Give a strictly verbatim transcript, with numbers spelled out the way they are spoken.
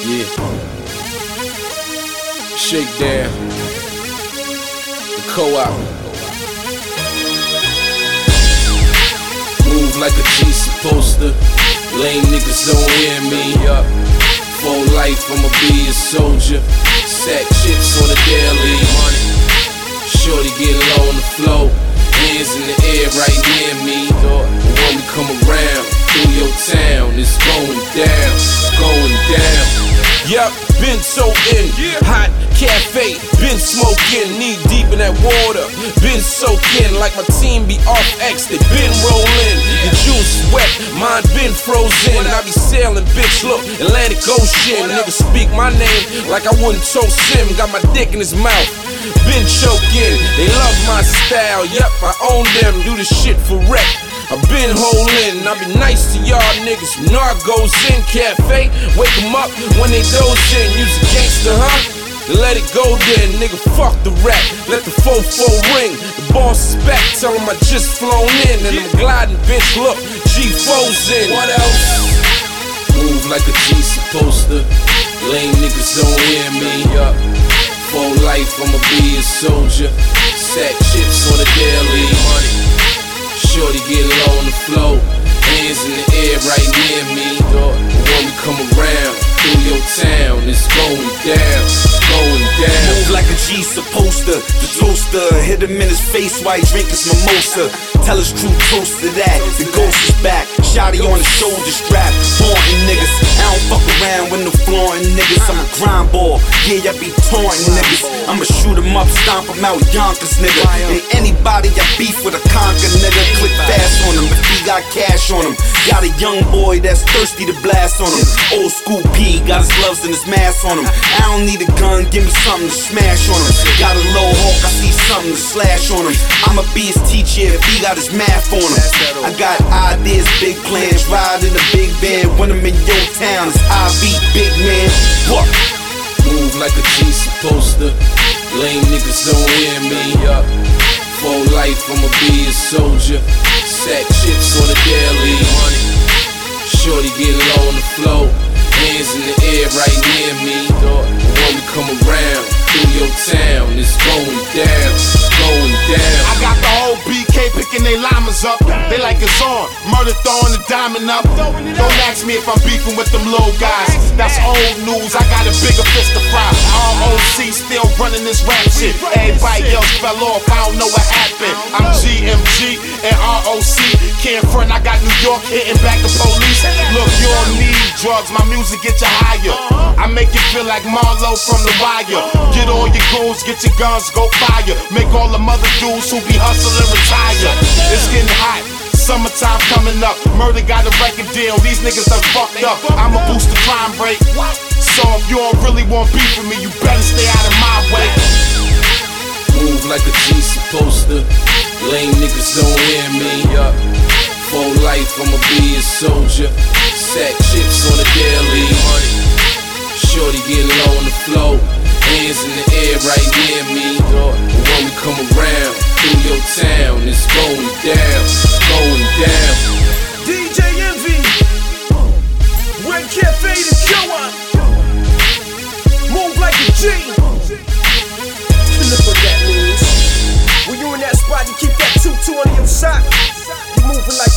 Yeah. Shakedown. The co-op. Move like a G supposed to. Lame niggas don't hear me up. For life, I'ma be a soldier. Sack chips on the daily. Money. Shorty get low on the floor. Hands in the air right near me. But when we come around through your town, it's going down, going down. Yup, been so in, hot cafe, been smoking, knee deep in that water, been soaking like my team be off X, they been rolling, the juice wet, mine been frozen, I be sailing, bitch, look, Atlantic Ocean, niggas speak my name like I wouldn't toast him, got my dick in his mouth, been choking, they love my style, yup, I own them, do the shit for rec. I been holdin', I be nice to y'all niggas, you know I goes in, cafe, wake 'em up when they doze in, use a gangster, huh? Then let it go then, nigga, fuck the rap, let the fofo ring, the boss is back, tell 'em I just flown in, and I'm gliding, bitch, look, G four's in. What else? Move like a G supposed to, lame niggas don't hear me up, for life I'ma be a soldier, sack chips on the daily, money. Shorty get low on the floor, hands in the air right near me. But when we come around through your town, it's going down, going down. Move like a G supposed to, the toaster, hit him in his face while he drink his mimosa. Tell his true toast to that, the ghost is back, shotty on the shoulder strap, haunting niggas. I don't fuck around with no flaunting niggas, I'm a grind ball, yeah, I be taunting niggas. I'ma shoot him up, stomp him out, Yonkers nigga. And anybody I beef with a conquer nigga, click fast on him if he got cash on him. Got a young boy that's thirsty to blast on him. Old school P, got his gloves and his mask on him. I don't need a gun, give me something to smash on him. Got a low hawk, I see something to slash on him. I'ma be his teacher if he got his math on him. I got ideas, big plans, ride in a big van. When I'm in your town, it's I beat big man. What? Move like a G supposed to, lame niggas don't hear me up. For life I'ma be a soldier, sack chips on the daily, money. Shorty get low on the floor, hands in the air right near me. But when we come around through your town, it's going down, going down. I got the whole B K picking they llamas up. They like it's on, murder throwing the diamond up. Don't ask me if I'm beefing with them low guys. That's old news, I got a bigger fist to fry. R O C still running this rap shit. Everybody else fell off, I don't know what happened. I'm G M G and R O C. Can't front, I got New York hitting back the police. Look, you don't need drugs, my music get you higher. I make you feel like Marlo from The Wire. Get all your goons, get your guns, go fire. Make all the mother dudes who be hustling retire. It's getting hot, summertime coming up. Murder got a record deal, these niggas done fucked up. I'ma boost the crime rate. So if you don't really want beef with me, you better stay out of my way. Move like a G supposed to, lame niggas don't hear me up. For life I'ma be a soldier, sack chips on the daily, money. Shorty get low on the floor, hands in the air right near me. But when we come around through your town, it's going down, going down. D J Envy, Red Cafe the killer. Move like a G. Look what that means. When you in that spot, you keep that two two on your sock. You moving like